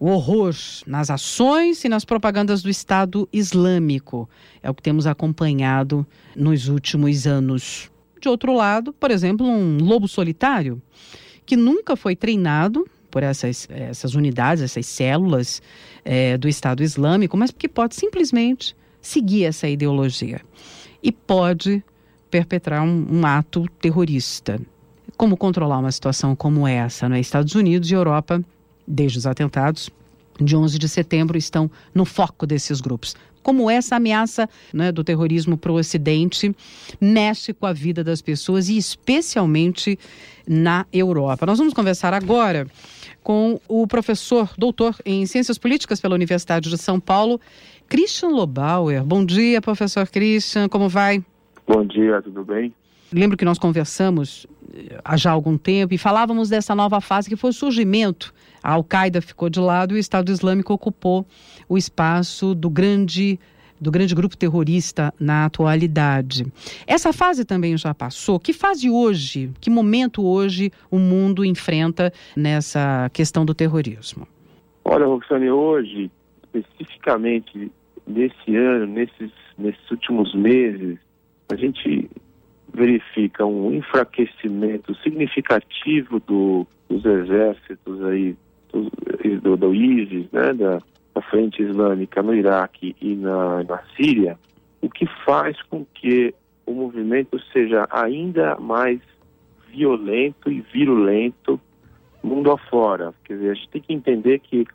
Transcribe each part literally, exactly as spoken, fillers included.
o horror nas ações e nas propagandas do Estado Islâmico. É o que temos acompanhado nos últimos anos. De outro lado, por exemplo, um lobo solitário que nunca foi treinado por essas, essas unidades, essas células é, do Estado Islâmico, mas que pode simplesmente seguir essa ideologia e pode perpetrar um, um ato terrorista. Como controlar uma situação como essa? Nos Estados Unidos e Europa, desde os atentados de onze de setembro, estão no foco desses grupos. Como essa ameaça, né, do terrorismo para o Ocidente mexe com a vida das pessoas e especialmente na Europa. Nós vamos conversar agora com o professor doutor em Ciências Políticas pela Universidade de São Paulo, Christian Lobauer. Bom dia, professor Christian, como vai? Bom dia, tudo bem? Lembro que nós conversamos há já algum tempo e falávamos dessa nova fase que foi o surgimento. A Al-Qaeda ficou de lado e o Estado Islâmico ocupou o espaço do grande, do grande grupo terrorista na atualidade. Essa fase também já passou. Que fase hoje, que momento hoje o mundo enfrenta nessa questão do terrorismo? Olha, Roxane, hoje, especificamente nesse ano, nesses, nesses últimos meses, a gente verifica um enfraquecimento significativo do, dos exércitos aí, do, do, do ISIS, né, da, da Frente Islâmica no Iraque e na, na Síria, o que faz com que o movimento seja ainda mais violento e virulento mundo afora. Quer dizer, a gente tem que entender que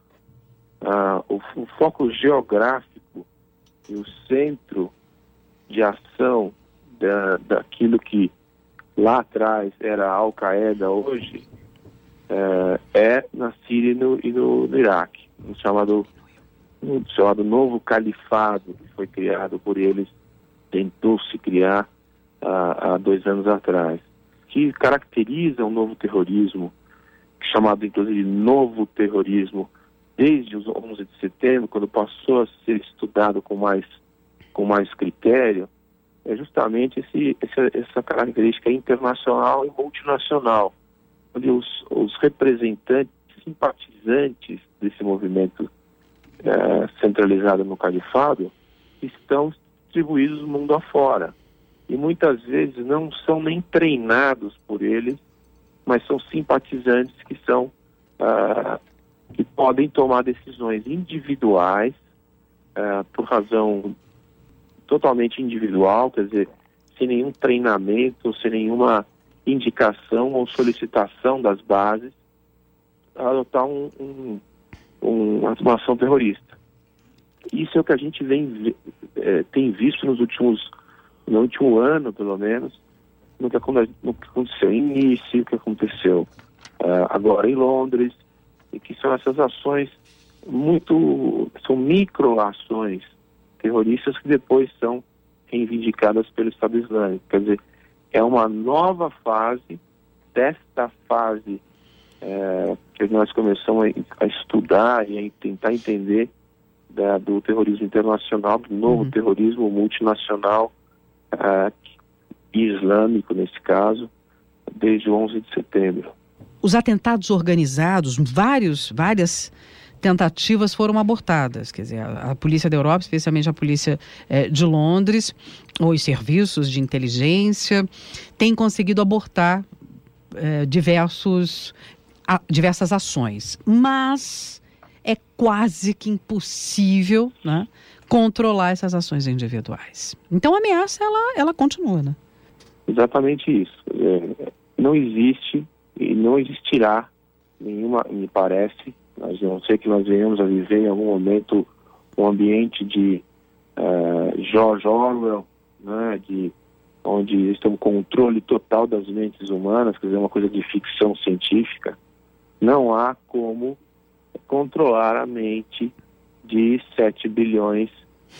ah, o, o foco geográfico e o centro de ação Da, daquilo que lá atrás era a Al-Qaeda hoje, é, é na Síria e no, e no, no Iraque, no chamado, no chamado novo califado que foi criado por eles, tentou se criar há, há dois anos atrás, que caracteriza um novo terrorismo, chamado inclusive novo terrorismo, desde os onze de setembro, quando passou a ser estudado com mais, com mais critério, é justamente esse, essa, essa característica internacional e multinacional, onde os, os representantes, simpatizantes desse movimento é, centralizado no califado, estão distribuídos no mundo afora. E muitas vezes não são nem treinados por eles, mas são simpatizantes que são ah, que podem tomar decisões individuais ah, por razão totalmente individual, quer dizer, sem nenhum treinamento, sem nenhuma indicação ou solicitação das bases, adotar um, um, um, uma ação terrorista. Isso é o que a gente vem, é, tem visto nos últimos, no último ano, pelo menos, no que, no que aconteceu em Nice, o que aconteceu uh, agora em Londres, e que são essas ações muito, são micro-ações terroristas que depois são reivindicadas pelo Estado Islâmico. Quer dizer, é uma nova fase desta fase é, que nós começamos a, a estudar e a tentar entender da, do terrorismo internacional, do novo uhum. terrorismo multinacional é, islâmico, nesse caso, desde o onze de setembro. Os atentados organizados, vários, várias tentativas foram abortadas, quer dizer, a, a polícia da Europa, especialmente a polícia eh, de Londres, ou os serviços de inteligência, têm conseguido abortar eh, diversos, a, diversas ações, mas é quase que impossível, né, controlar essas ações individuais. Então a ameaça, ela, ela continua, né? Exatamente isso. É, não existe e não existirá nenhuma, me parece, a não ser que nós venhamos a viver em algum momento um ambiente de uh, George Orwell, né, de, onde existe um controle total das mentes humanas, quer dizer, uma coisa de ficção científica. Não há como controlar a mente de sete bilhões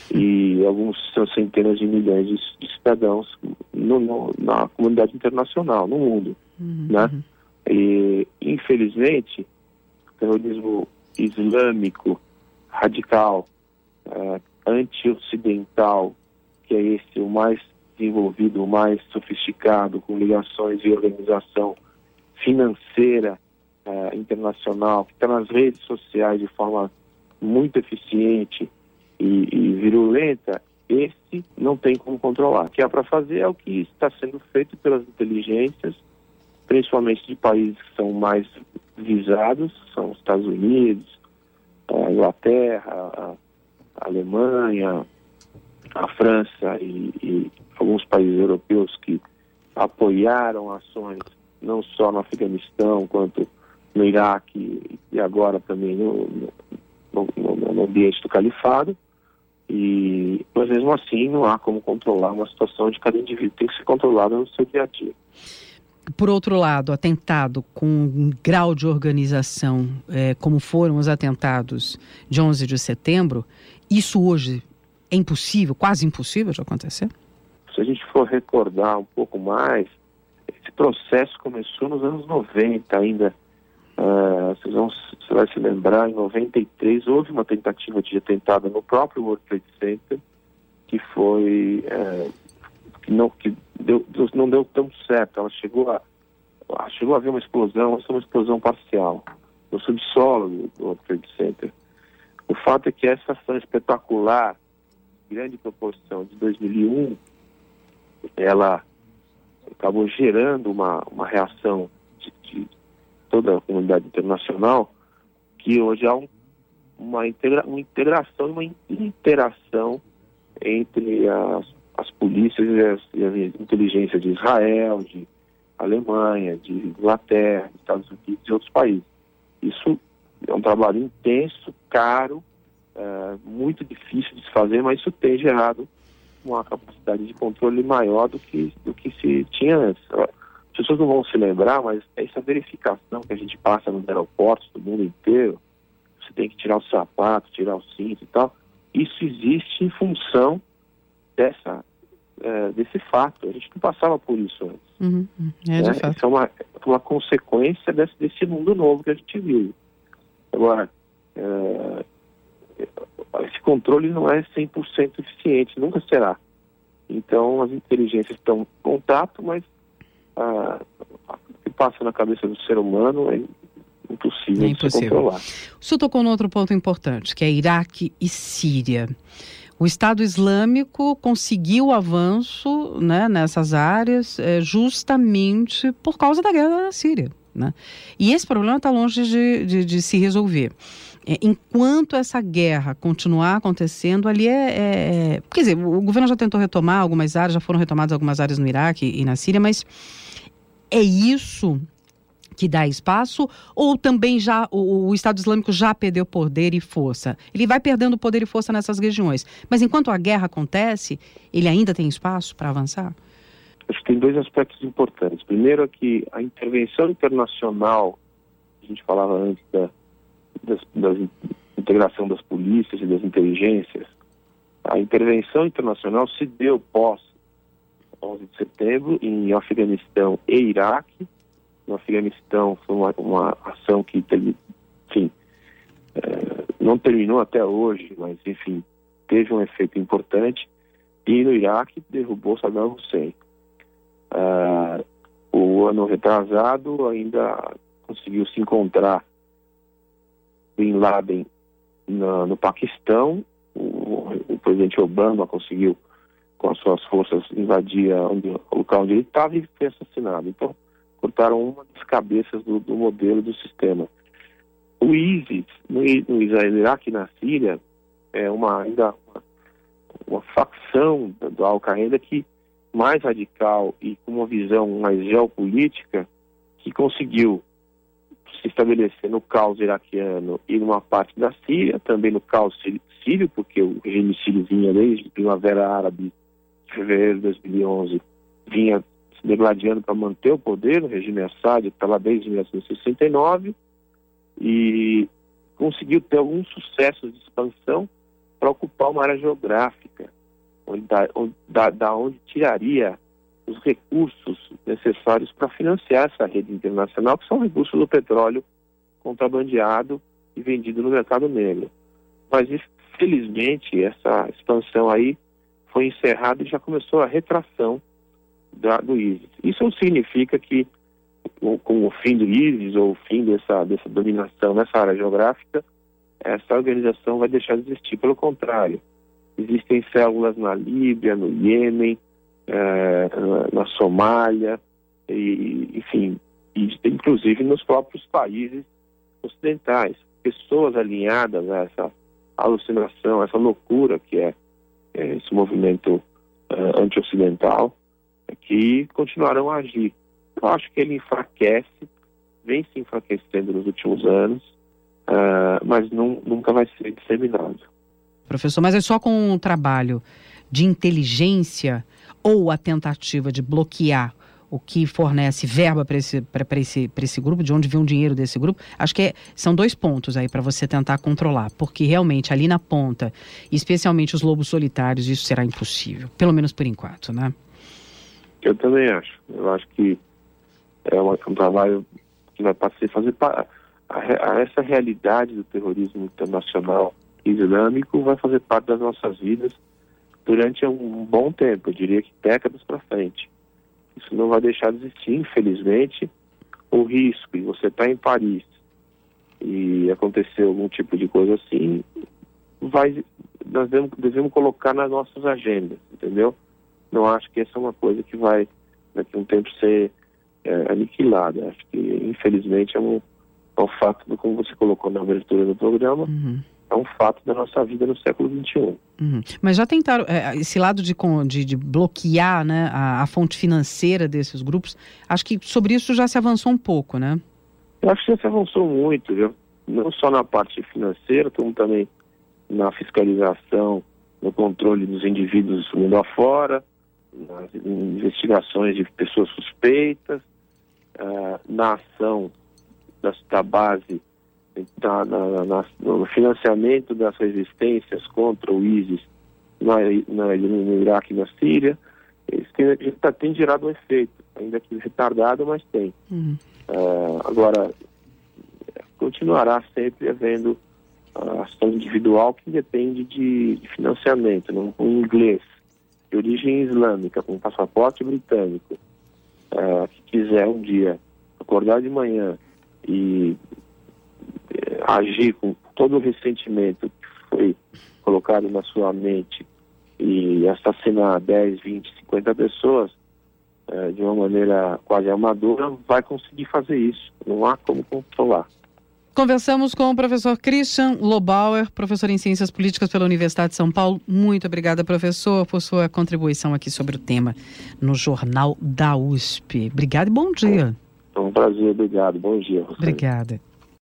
e alguns centenas de milhões de, de cidadãos no, no, na comunidade internacional, no mundo, uhum. né? E, infelizmente, o terrorismo islâmico radical, uh, anti-ocidental, que é esse o mais desenvolvido, o mais sofisticado, com ligações e organização financeira uh, internacional, que está nas redes sociais de forma muito eficiente e, e virulenta, esse não tem como controlar. O que há para fazer é o que está sendo feito pelas inteligências, principalmente de países que são mais visados, são os Estados Unidos, a Inglaterra, a, a Alemanha, a França e, e alguns países europeus que apoiaram ações não só no Afeganistão quanto no Iraque e agora também no, no, no, no ambiente do califado. E, mas mesmo assim não há como controlar uma situação de cada indivíduo, tem que ser controlada no seu dia a dia. Por outro lado, atentado com um grau de organização, é, como foram os atentados de onze de setembro, isso hoje é impossível, quase impossível de acontecer? Se a gente for recordar um pouco mais, esse processo começou nos anos noventa ainda. Uh, vocês vão, você vai se lembrar, em noventa e três houve uma tentativa de atentado no próprio World Trade Center, que foi... Uh, que não, que deu, não deu tão certo. Ela chegou a, chegou a haver uma explosão, mas foi uma explosão parcial no subsolo do World Trade Center. O fato é que essa ação espetacular, grande proporção, de dois mil e um, ela acabou gerando uma, uma reação de, de toda a comunidade internacional, que hoje há um, uma, integra, uma integração, uma interação entre as, as polícias e as, e as inteligências de Israel, de Alemanha, de Inglaterra, de Estados Unidos e outros países. Isso é um trabalho intenso, caro, é, muito difícil de se fazer, mas isso tem gerado uma capacidade de controle maior do que, do que se tinha antes. As pessoas não vão se lembrar, mas essa verificação que a gente passa nos aeroportos do mundo inteiro, você tem que tirar o sapato, tirar o cinto e tal, isso existe em função dessa, é, desse fato. A gente não passava por isso antes. Uhum, é, né? de fato. Isso é uma, uma consequência desse, desse mundo novo que a gente vive. Agora, é, esse controle não é cem por cento eficiente, nunca será. Então, as inteligências estão em contato, mas ah, o que passa na cabeça do ser humano é impossível, é de impossível. se controlar. O senhor tocou num outro ponto importante, que é Iraque e Síria. O Estado Islâmico conseguiu avanço, né, nessas áreas é, justamente por causa da guerra na Síria, né? E esse problema está longe de, de, de se resolver. É, enquanto essa guerra continuar acontecendo, ali é, é, é... Quer dizer, o governo já tentou retomar algumas áreas, já foram retomadas algumas áreas no Iraque e na Síria, mas é isso que dá espaço, ou também já o, o Estado Islâmico já perdeu poder e força? Ele vai perdendo poder e força nessas regiões, mas enquanto a guerra acontece, ele ainda tem espaço para avançar? Acho que tem dois aspectos importantes. Primeiro é que a intervenção internacional, a gente falava antes da, das, da integração das polícias e das inteligências, a intervenção internacional se deu pós onze de setembro em Afeganistão e Iraque. No Afeganistão foi uma, uma ação que, enfim, é, não terminou até hoje, mas, enfim, teve um efeito importante. E no Iraque derrubou Saddam Hussein. Uh, o ano retrasado ainda conseguiu se encontrar Bin Laden na, no Paquistão. O, o presidente Obama conseguiu, com as suas forças, invadir onde, o local onde ele estava e foi assassinado. Então, cortaram uma das cabeças do, do modelo do sistema. O ISIS, no, no Iraque e na Síria, é uma, ainda uma, uma facção do Al-Qaeda que mais radical e com uma visão mais geopolítica, que conseguiu se estabelecer no caos iraquiano e numa parte da Síria, também no caos sírio, porque o regime sírio vinha desde a Primavera Árabe, de fevereiro de dois mil e onze, vinha se degladiando para manter o poder. O regime Assad está lá desde mil novecentos e sessenta e nove e conseguiu ter alguns sucessos de expansão para ocupar uma área geográfica, onde da, onde, da, da onde tiraria os recursos necessários para financiar essa rede internacional, que são recursos do petróleo contrabandeado e vendido no mercado negro. Mas, felizmente, essa expansão aí foi encerrada e já começou a retração da, do ISIS. Isso não significa que com o fim do ISIS ou o fim dessa, dessa dominação nessa área geográfica, essa organização vai deixar de existir. Pelo contrário, existem células na Líbia, no Iêmen, é, na Somália, e, enfim, e, inclusive nos próprios países ocidentais. Pessoas alinhadas a essa alucinação, essa loucura que é, é esse movimento é, anti-ocidental, é, que continuarão a agir. Eu acho que ele enfraquece, vem se enfraquecendo nos últimos anos, uh, mas não, nunca vai ser disseminado. Professor, mas é só com o trabalho de inteligência ou a tentativa de bloquear o que fornece verba para esse, para esse, para esse grupo, de onde vem o dinheiro desse grupo? Acho que é, são dois pontos aí para você tentar controlar, porque realmente ali na ponta, especialmente os lobos solitários, isso será impossível, pelo menos por enquanto, né? Eu também acho. Eu acho que é um, um trabalho que vai passar a fazer a, a, a essa realidade do terrorismo internacional islâmico vai fazer parte das nossas vidas durante um bom tempo, eu diria que décadas para frente. Isso não vai deixar de existir, infelizmente. O risco, e você está em Paris e acontecer algum tipo de coisa assim, vai, nós devemos, devemos colocar nas nossas agendas, entendeu? Não acho que essa é uma coisa que vai, daqui a um tempo, ser é, aniquilada. Acho que, infelizmente, é um, é um fato, do, como você colocou na abertura do programa, uhum. é um fato da nossa vida no século vinte e um. Uhum. Mas já tentaram, é, esse lado de, de, de bloquear, né, a, a fonte financeira desses grupos, acho que sobre isso já se avançou um pouco, né? Eu acho que já se avançou muito, viu? Não só na parte financeira, como também na fiscalização, no controle dos indivíduos mundo afora, nas investigações de pessoas suspeitas, uh, na ação da, da base, na, na, na, no financiamento das resistências contra o ISIS na, na, no Iraque e na Síria. Isso tem, tem gerado um efeito, ainda que retardado, mas tem. Uhum. Uh, agora, continuará sempre havendo a ação individual que depende de, de financiamento. Não? Um inglês de origem islâmica, com passaporte britânico, uh, que quiser um dia acordar de manhã e uh, agir com todo o ressentimento que foi colocado na sua mente e assassinar dez, vinte, cinquenta pessoas uh, de uma maneira quase amadora, vai conseguir fazer isso. Não há como controlar. Conversamos com o professor Christian Lobauer, professor em Ciências Políticas pela Universidade de São Paulo. Muito obrigada, professor, por sua contribuição aqui sobre o tema no Jornal da U S P. Obrigada e bom dia. É um prazer, obrigado. Bom dia. Obrigada.